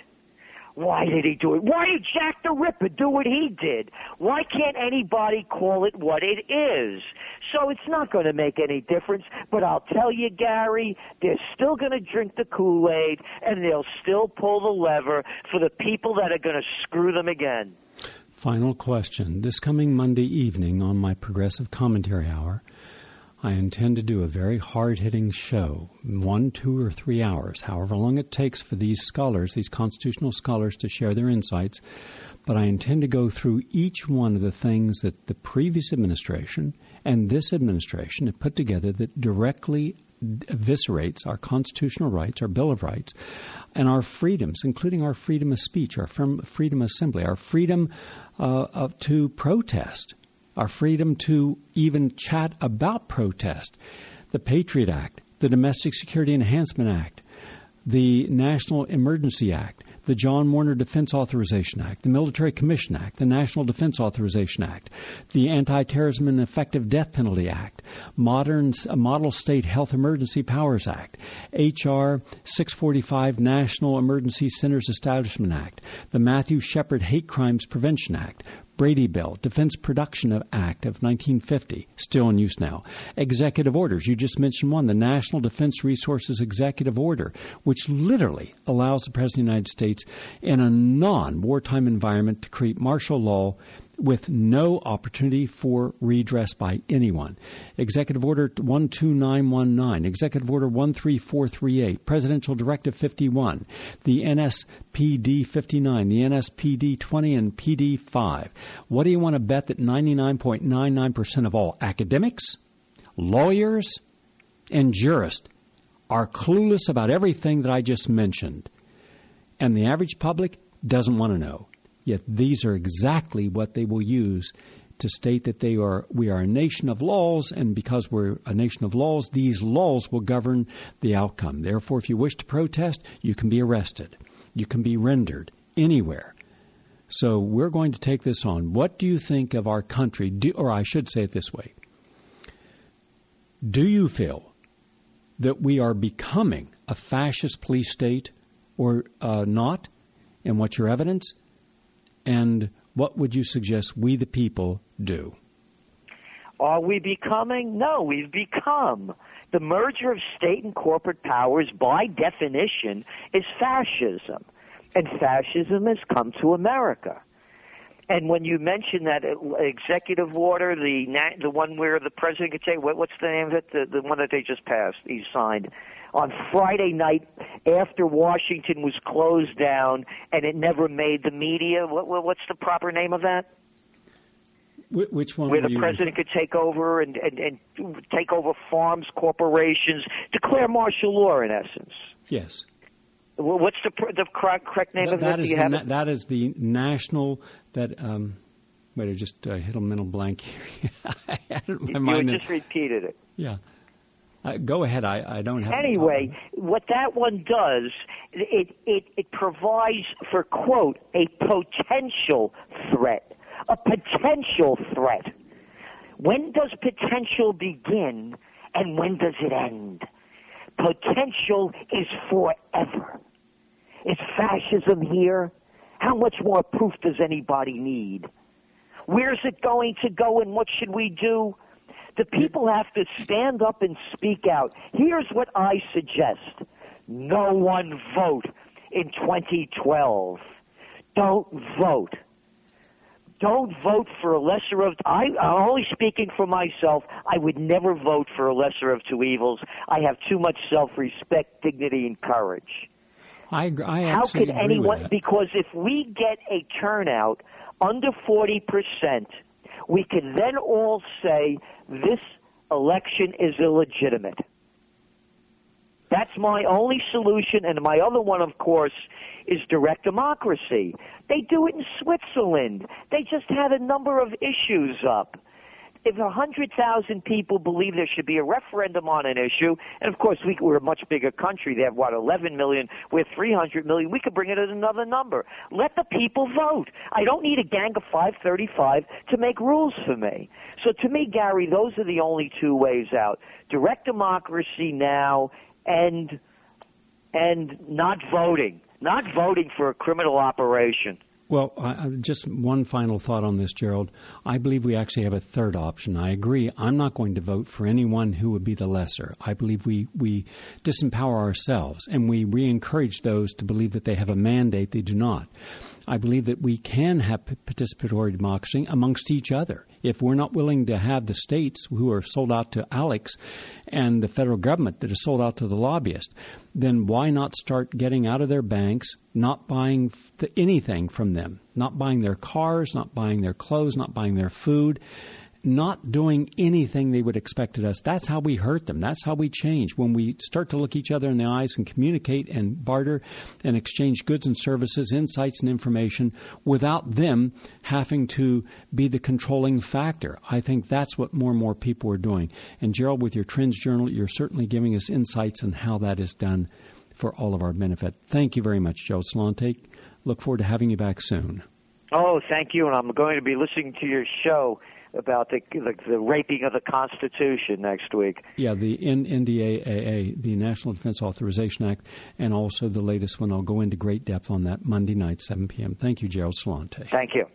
C: Why did he do it? Why did Jack the Ripper do what he did? Why can't anybody call it what it is? So it's not going to make any difference, but I'll tell you, Gary, they're still going to drink the Kool-Aid, and they'll still pull the lever for the people that are going to screw them again.
B: Final question. This coming Monday evening on my Progressive Commentary Hour, I intend to do a very hard-hitting show, one, two, or three hours, however long it takes for these scholars, these constitutional scholars, to share their insights. But I intend to go through each one of the things that the previous administration and this administration have put together that directly eviscerates our constitutional rights, our Bill of Rights, and our freedoms, including our freedom of speech, our freedom of assembly, our freedom uh, of, to protest, our freedom to even chat about protest, the Patriot Act, the Domestic Security Enhancement Act, the National Emergency Act, the John Warner Defense Authorization Act, the Military Commission Act, the National Defense Authorization Act, the Anti-Terrorism and Effective Death Penalty Act, Modern uh, Model State Health Emergency Powers Act, H R six forty-five National Emergency Centers Establishment Act, the Matthew Shepard Hate Crimes Prevention Act, Brady Bill, Defense Production Act of nineteen fifty, still in use now. Executive orders. You just mentioned one, the National Defense Resources Executive Order, which literally allows the President of the United States in a non-wartime environment to create martial law with no opportunity for redress by anyone. Executive Order one two nine one nine, Executive Order one three four three eight, Presidential Directive fifty-one, the N S P D fifty-nine, the N S P D twenty, and P D five. What do you want to bet that ninety-nine point nine nine percent of all academics, lawyers, and jurists are clueless about everything that I just mentioned, and the average public doesn't want to know? Yet these are exactly what they will use to state that they are we are a nation of laws, and because we're a nation of laws, these laws will govern the outcome. Therefore, if you wish to protest, you can be arrested. You can be rendered anywhere. So we're going to take this on. What do you think of our country? Do, or I should say it this way. Do you feel that we are becoming a fascist police state or uh, not? And what's your evidence? And what would you suggest we the people do?
C: Are we becoming? No, we've become. The merger of state and corporate powers, by definition, is fascism. And fascism has come to America. And when you mention that executive order, the the one where the president could say, what, what's the name of it? The, the one that they just passed, he signed on Friday night after Washington was closed down and it never made the media. What, what's the proper name of that?
B: Which one?
C: Where the president could take over and, and, and take over farms, corporations, declare martial law, in essence.
B: Yes.
C: What's the the correct name
B: that,
C: of
B: that
C: it?
B: Is
C: Do you have
B: the,
C: it?
B: That is the national. That um, wait, I just uh, hit a mental blank here. I had it in my
C: you
B: mind.
C: just repeated it.
B: Yeah. Uh, go ahead. I, I don't have.
C: Anyway, what that one does, it it it provides for, quote, a potential threat. A potential threat. When does potential begin and when does it end? Potential is forever. Is fascism here? How much more proof does anybody need? Where's it going to go and what should we do? The people have to stand up and speak out. Here's what I suggest. No one vote in twenty twelve. Don't vote. Don't vote for a lesser of... I, I'm only speaking for myself. I would never vote for a lesser of two evils. I have too much self-respect, dignity, and courage.
B: I, I
C: How could
B: agree
C: anyone...
B: with that.
C: Because if we get a turnout under forty percent, we can then all say this election is illegitimate. That's my only solution, and my other one, of course, is direct democracy. They do it in Switzerland. They just had a number of issues up. If one hundred thousand people believe there should be a referendum on an issue, and of course we, we're a much bigger country, they have, what, eleven million, we're three hundred million, we could bring it at another number. Let the people vote. I don't need a gang of five thirty-five to make rules for me. So to me, Gary, those are the only two ways out. Direct democracy now, and and not voting. Not voting for a criminal operation.
B: Well, uh, just one final thought on this, Gerald. I believe we actually have a third option. I agree. I'm not going to vote for anyone who would be the lesser. I believe we, we disempower ourselves, and we re-encourage those to believe that they have a mandate they do not. I believe that we can have participatory democracy amongst each other. If we're not willing to have the states who are sold out to Alex and the federal government that is sold out to the lobbyists, then why not start getting out of their banks, not buying th- anything from them, not buying their cars, not buying their clothes, not buying their food, not doing anything they would expect of us. That's how we hurt them. That's how we change. When we start to look each other in the eyes and communicate and barter and exchange goods and services, insights and information without them having to be the controlling factor. I think that's what more and more people are doing. And Gerald, with your Trends Journal, you're certainly giving us insights on how that is done for all of our benefit. Thank you very much, Gerald Celente. Look forward to having you back soon.
C: Oh, thank you. And I'm going to be listening to your show about the, the the raping of the Constitution next week.
B: Yeah, the N D A A A, the National Defense Authorization Act, and also the latest one. I'll go into great depth on that Monday night, seven p.m. Thank you, Gerald Celente.
C: Thank you.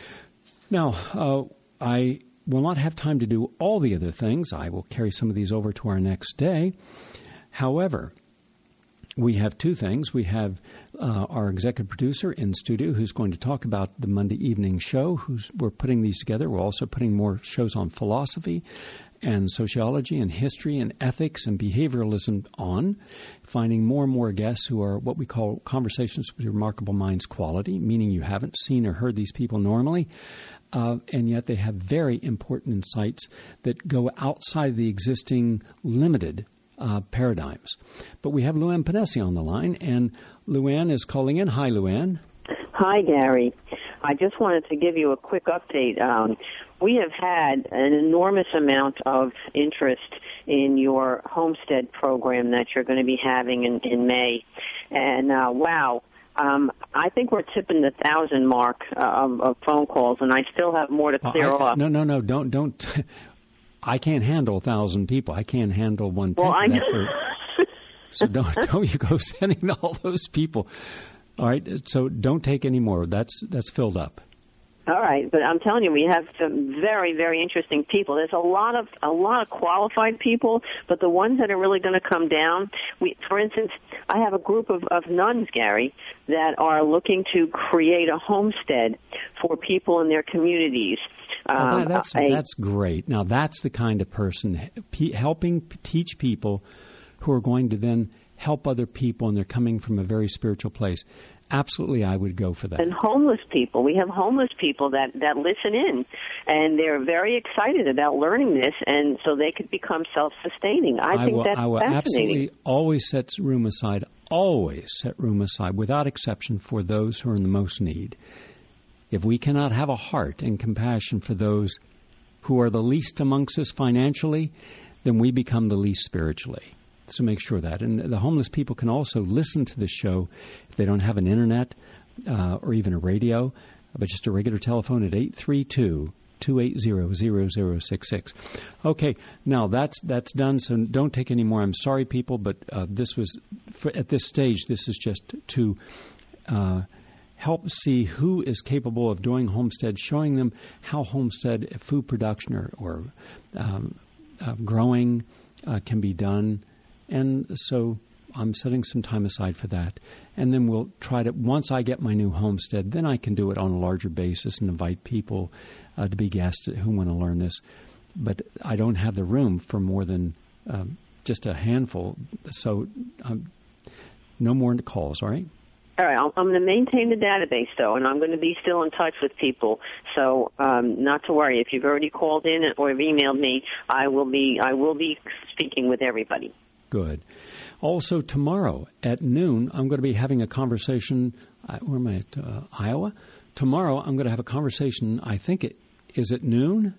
B: Now, uh, I will not have time to do all the other things. I will carry some of these over to our next day. However, we have two things. We have uh, our executive producer in studio who's going to talk about the Monday evening show. Who's, we're putting these together. We're also putting more shows on philosophy and sociology and history and ethics and behavioralism on, finding more and more guests who are what we call conversations with remarkable minds quality, meaning you haven't seen or heard these people normally, uh, and yet they have very important insights that go outside the existing limited uh, paradigms. But we have Luann Panesi on the line, and Luann is calling in. Hi, Luann.
D: Hi, Gary. I just wanted to give you a quick update. Um, we have had an enormous amount of interest in your homestead program that you're going to be having in, in May. And, uh, wow, um, I think we're tipping the thousand mark uh, of, of phone calls, and I still have more to clear
B: well, I,
D: off.
B: No, no, no, don't, don't. I can't handle a thousand people. I can't handle one tenth
D: well, I
B: of that. For, so don't, don't you go sending all those people. All right, so don't take any more. That's that's filled up.
D: All right, but I'm telling you, we have some very, very interesting people. There's a lot of a lot of qualified people, but the ones that are really going to come down. We, for instance, I have a group of, of nuns, Gary, that are looking to create a homestead for people in their communities.
B: Well,
D: Um,
B: that's
D: I,
B: that's great. Now that's the kind of person p- helping teach people who are going to then help other people, and they're coming from a very spiritual place. Absolutely, I would go for that.
D: And homeless people. We have homeless people that, that listen in, and they're very excited about learning this, and so they could become self-sustaining. I,
B: I
D: think
B: will,
D: that's
B: I will
D: fascinating.
B: absolutely always set room aside, always set room aside, without exception, for those who are in the most need. If we cannot have a heart and compassion for those who are the least amongst us financially, then we become the least spiritually. So make sure that. And the homeless people can also listen to the show if they don't have an internet uh, or even a radio, but just a regular telephone at eight three two, two eight zero, zero zero six six. Okay, now that's that's done, so don't take any more. I'm sorry, people, but uh, this was, for, at this stage, this is just to uh, help see who is capable of doing homestead, showing them how homestead food production or, or um, uh, growing uh, can be done. And so I'm setting some time aside for that. And then we'll try to, once I get my new homestead, then I can do it on a larger basis and invite people uh, to be guests who want to learn this. But I don't have the room for more than um, just a handful. So um, no more calls, all right?
D: All right, I'm going to maintain the database, though, and I'm going to be still in touch with people. So, um, not to worry. If you've already called in or emailed me, I will be I will be speaking with everybody.
B: Good. Also, tomorrow at noon, I'm going to be having a conversation. Uh, where am I at? Uh, Iowa? Tomorrow, I'm going to have a conversation. I think it is at noon?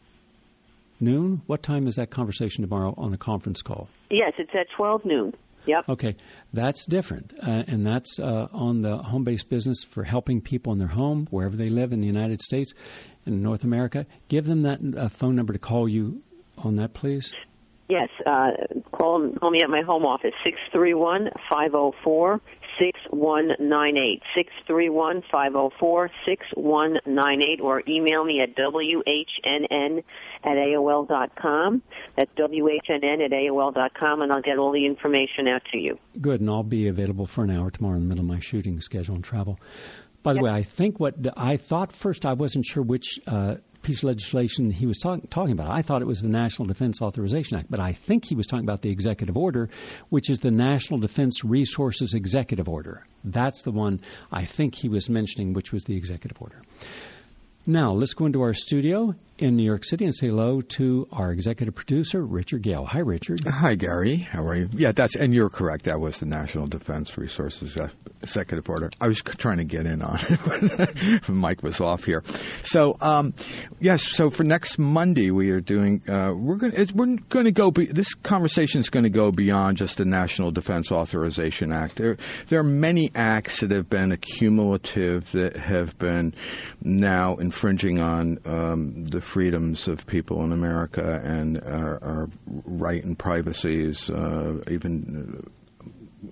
B: Noon? What time is that conversation tomorrow on a conference call?
D: Yes, it's at twelve noon. Yep.
B: Okay. That's different. Uh, and that's uh, on the home-based business for helping people in their home, wherever they live in the United States, in North America. Give them that uh, phone number to call you on that, please.
D: Yes, uh, call, call me at my home office, six three one, five zero four, six one nine eight, six three one, five zero four, six one nine eight, or email me at W H N N at A O L dot com. That's W H N N at A O L dot com, and I'll get all the information out to you.
B: Good, and I'll be available for an hour tomorrow in the middle of my shooting schedule and travel. By the
D: Yep.
B: way, I think what the, I thought first, I wasn't sure which uh, piece of legislation he was talk, talking about. I thought it was the National Defense Authorization Act, but I think he was talking about the executive order, which is the National Defense Resources Executive Order. That's the one I think he was mentioning, which was the executive order. Now, let's go into our studio in New York City and say hello to our executive producer, Richard Gale. Hi, Richard.
E: Hi, Gary. How are you? Yeah, that's and you're correct. That was the National Defense Resources Executive Order. I was trying to get in on it when Mike was off here. So, um, yes. So for next Monday, we are doing. Uh, we're going. We're going to go. Be, this conversation is going to go beyond just the National Defense Authorization Act. There, there are many acts that have been accumulative that have been now infringing on um, the freedoms of people in America and our, our right and privacies, uh, even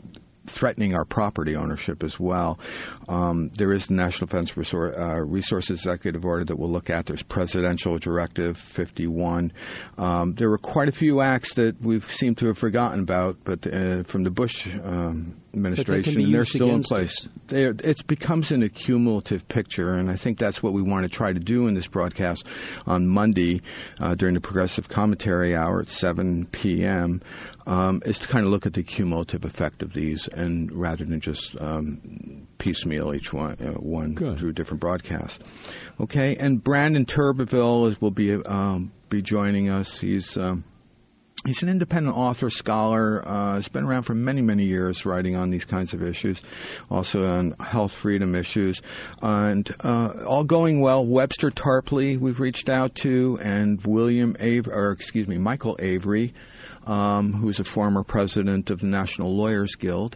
E: threatening our property ownership as well. Um, there is the National Defense Resor- uh, Resources Executive Order that we'll look at. There's Presidential Directive fifty-one. Um, there were quite a few acts that we've seemed to have forgotten about, but uh, from the Bush um, administration,
B: they
E: and they're still in place. They it becomes an accumulative picture, and I think that's what we want to try to do in this broadcast on Monday uh, during the Progressive Commentary Hour at seven p.m., um, is to kind of look at the cumulative effect of these, and rather than just um, piecemeal each one, uh, one through different broadcasts. Okay, and Brandon Turbeville is, will be um, be joining us. He's um, He's an independent author, scholar. Uh, he's been around for many, many years writing on these kinds of issues, also on health freedom issues. Uh, and uh, all going well. Webster Tarpley we've reached out to, and William Avery, or excuse me, Michael Avery, um, who's a former president of the National Lawyers Guild.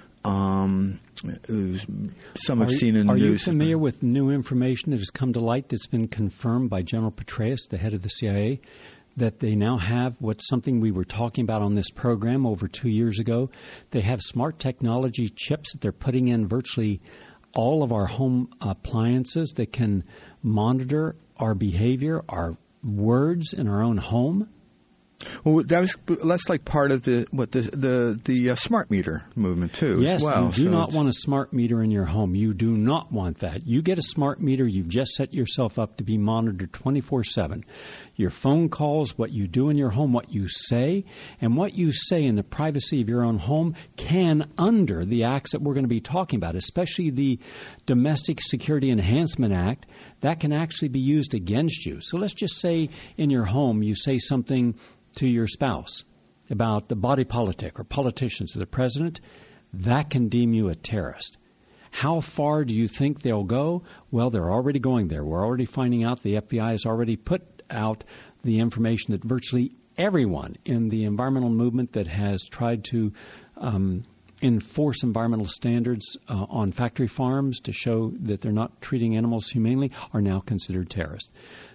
E: Um, who's, some have
B: are,
E: seen in the
B: are
E: news.
B: Are you familiar with new information that has come to light that's been confirmed by General Petraeus, the head of the C I A? That they now have what's something we were talking about on this program over two years ago. They have smart technology chips that they're putting in virtually all of our home appliances that can monitor our behavior, our words in our own home.
E: Well, that was that's like part of the what the the the uh, smart meter movement too.
B: Yes,
E: as well.
B: you do
E: so
B: not
E: it's...
B: want a smart meter in your home. You do not want that. You get a smart meter, you've just set yourself up to be monitored twenty-four seven. Your phone calls, what you do in your home, what you say, and what you say in the privacy of your own home can, under the acts that we're going to be talking about, especially the Domestic Security Enhancement Act, that can actually be used against you. So let's just say in your home you say something to your spouse about the body politic or politicians or the president, that can deem you a terrorist. How far do you think they'll go? Well, they're already going there. We're already finding out the F B I has already put out the information that virtually everyone in the environmental movement that has tried to um, enforce environmental standards uh, on factory farms to show that they're not treating animals humanely are now considered terrorists.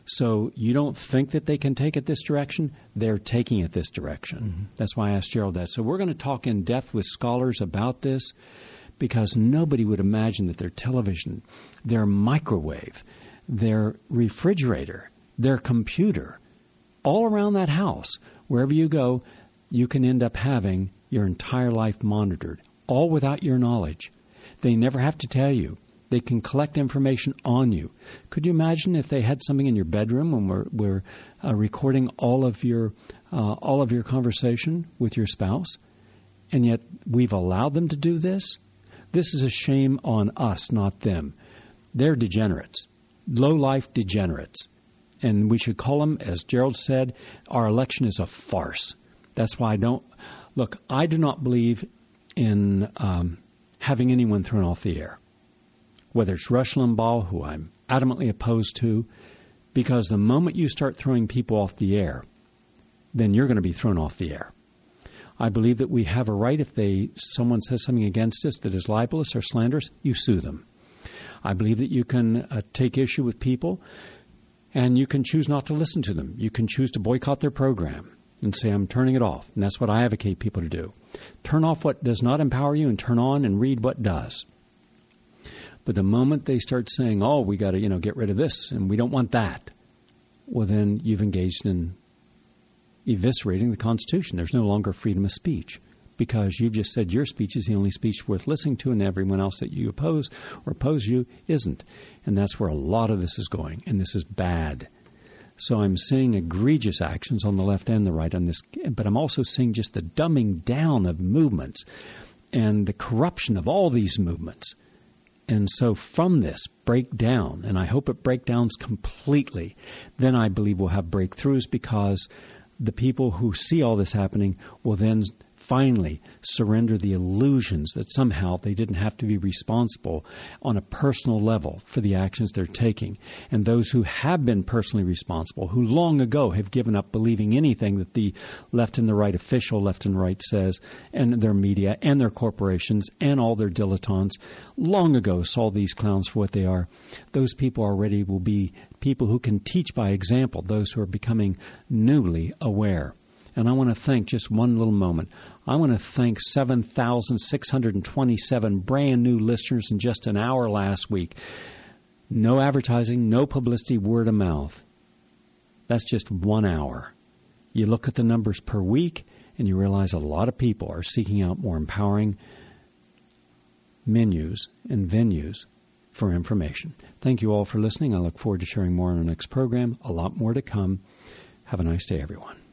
B: So you don't think that they can take it this direction? They're taking it this direction. Mm-hmm. That's why I asked Gerald that. So we're going to talk in depth with scholars about this, because nobody would imagine that their television, their microwave, their refrigerator, their computer, all around that house, wherever you go, you can end up having your entire life monitored, all without your knowledge. They never have to tell you. They can collect information on you. Could you imagine if they had something in your bedroom when we're, we're uh, recording all of your uh, all of your conversation with your spouse, and yet we've allowed them to do this? This is a shame on us, not them. They're degenerates, low-life degenerates, and we should call them, as Gerald said, our election is a farce. That's why I don't look. I do not believe in um, having anyone thrown off the air. Whether it's Rush Limbaugh, who I'm adamantly opposed to, because the moment you start throwing people off the air, then you're going to be thrown off the air. I believe that we have a right, if they someone says something against us that is libelous or slanderous, you sue them. I believe that you can uh, take issue with people, and you can choose not to listen to them. You can choose to boycott their program and say, I'm turning it off. And that's what I advocate people to do. Turn off what does not empower you and turn on and read what does. But the moment they start saying, oh, we got to, you know, get rid of this and we don't want that, well, then you've engaged in eviscerating the Constitution. There's no longer freedom of speech, because you've just said your speech is the only speech worth listening to, and everyone else that you oppose or oppose you isn't. And that's where a lot of this is going, and this is bad. So I'm seeing egregious actions on the left and the right on this, but I'm also seeing just the dumbing down of movements and the corruption of all these movements. And so from this breakdown, and I hope it breakdowns completely, then I believe we'll have breakthroughs, because the people who see all this happening will then finally surrender the illusions that somehow they didn't have to be responsible on a personal level for the actions they're taking. And those who have been personally responsible, who long ago have given up believing anything that the left and the right official left and right says, and their media and their corporations and all their dilettantes, long ago saw these clowns for what they are. Those people already will be people who can teach by example those who are becoming newly aware. And I want to thank, just one little moment, I want to thank seven thousand six hundred twenty-seven brand new listeners in just an hour last week. No advertising, no publicity, word of mouth. That's just one hour. You look at the numbers per week, and you realize a lot of people are seeking out more empowering menus and venues for information. Thank you all for listening. I look forward to sharing more on our next program. A lot more to come. Have a nice day, everyone.